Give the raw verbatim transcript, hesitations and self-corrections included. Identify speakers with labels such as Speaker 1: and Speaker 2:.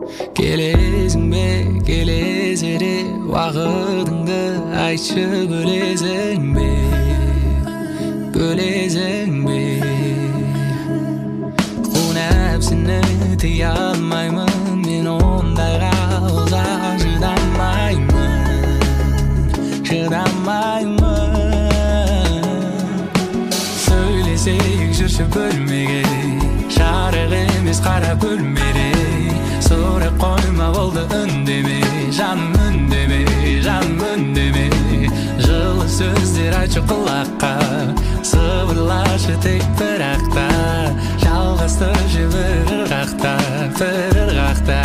Speaker 1: Келесің бе, келесере уақытыңды айтшы, бөлесің бе, бөлесің бе. Қу нәпсіні тия алмаймын, мен ондайға ұзақ шыдамаймын, шыдамаймын. Сөйлесейік жүрші бөлмеге, жарық емес қара бөлмеде. Сұрақ қойма болды үндеме, жаным үндеме, жаным үндеме. Жылы сөздер айтшы құлаққа, сыбырлашы тек бір ақта. Жалғастыршы бір ырғақта, бір ырғақта.